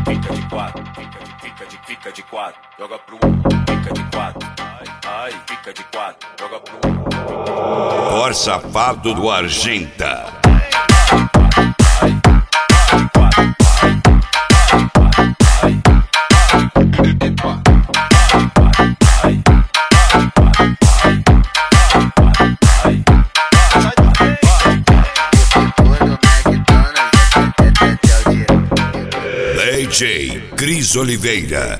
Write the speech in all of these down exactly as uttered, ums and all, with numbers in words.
fica de quatro, fica de, fica de, fica de quatro, joga pro um, fica de quatro, ai, ai, fica de quatro, joga pro um. Cor safado do Argenta. D J Cris Oliveira.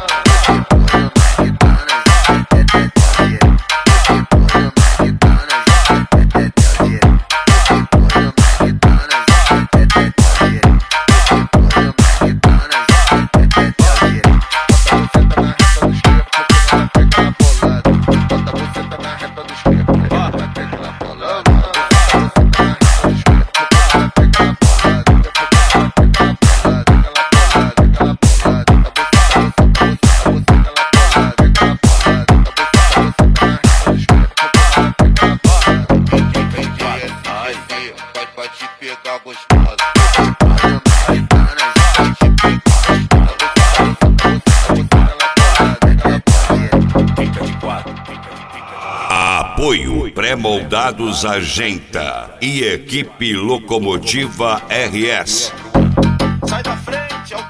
Apoio Pré-Moldados Argenta e Equipe Locomotiva R S. Sai da frente, é o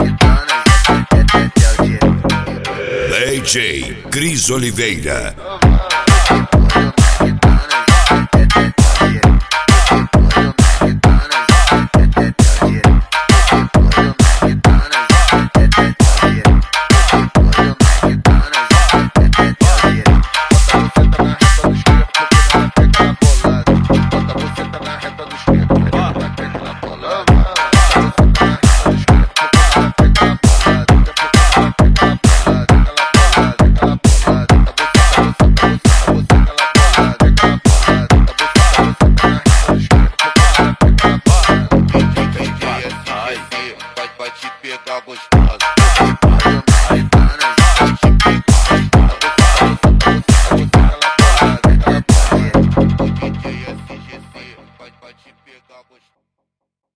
D J Cris Oliveira.